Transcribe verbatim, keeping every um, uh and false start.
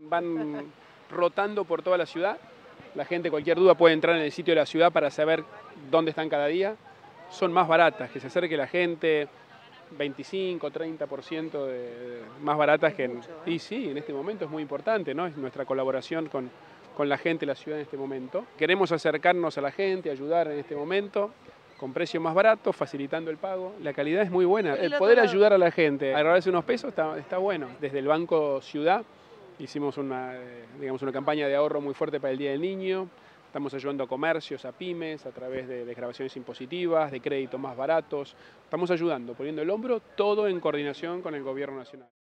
van rotando por toda la ciudad. La gente, cualquier duda, puede entrar en el sitio de la ciudad para saber dónde están cada día. Son más baratas, que se acerque la gente, veinticinco, treinta por ciento de, más baratas que en... Y sí, en este momento es muy importante, ¿no? Es nuestra colaboración con, con la gente de la ciudad en este momento. Queremos acercarnos a la gente, ayudar en este momento, con precios más baratos, facilitando el pago. La calidad es muy buena. El poder ayudar a la gente a ahorrarse unos pesos está, está bueno. Desde el Banco Ciudad hicimos una, digamos, una campaña de ahorro muy fuerte para el Día del Niño. Estamos ayudando a comercios, a pymes, a través de desgravaciones impositivas, de créditos más baratos. Estamos ayudando, poniendo el hombro, todo en coordinación con el Gobierno Nacional.